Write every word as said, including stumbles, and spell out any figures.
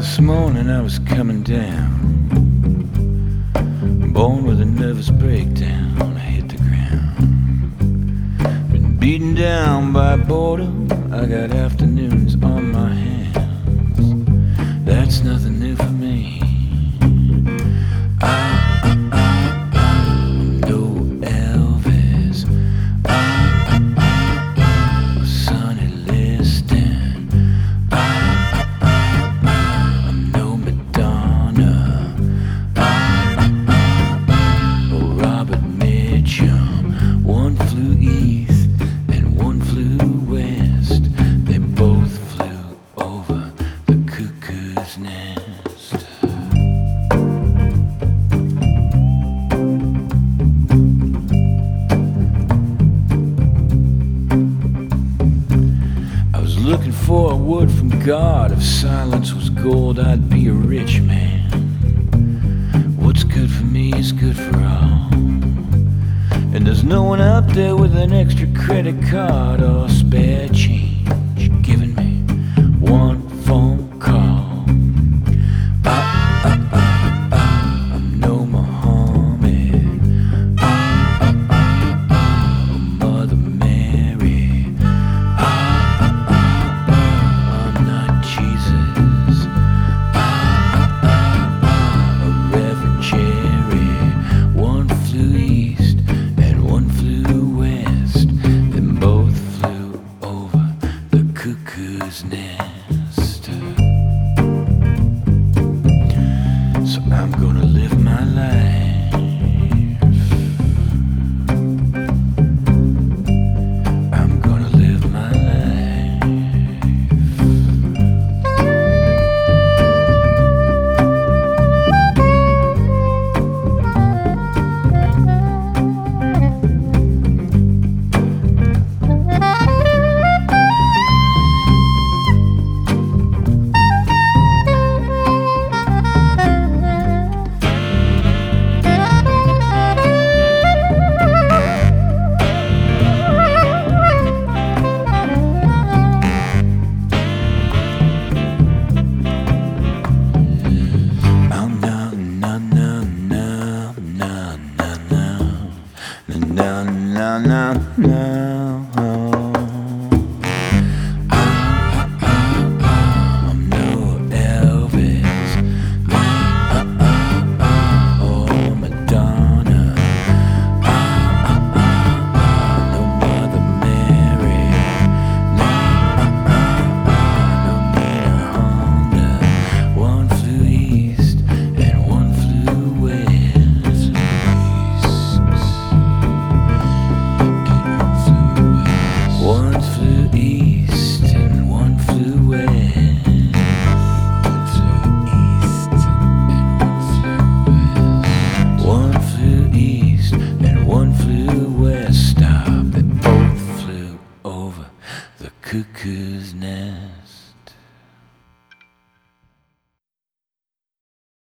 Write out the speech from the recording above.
This morning I was coming down, born with a nervous breakdown. I hit the ground, been beaten down by boredom. I got afternoons on my hands. That's nothing new for me. I, I, I, I'm no Elvis. I, I, I, I'm Sonny Liston. I, I, I, I'm no Madonna. I, I, I, oh Robert Mitchum. One flew east and one flew west. They both flew over the cuckoo's nest. Looking for a word from God. If silence was gold, I'd be a rich man. What's good for me is good for all. And there's no one out there with an extra credit card or spare change giving me one phone call. I, I, I, I, I'm no Muhammad. I, I, I, I, I'm Mother Mary. Cuckoo's nest. So I'm gonna live my life. I'm gonna live my life. No, no, no, no. I, I, I, I'm no Elvis. I, I, I, oh Madonna. I, I, I, no Mother Mary. No, I, I, no Nina Honda. One flew east and one flew west. One flew east and one flew west. One flew east and one flew west. One flew east and one flew west. Stop, they both flew over the cuckoo's nest.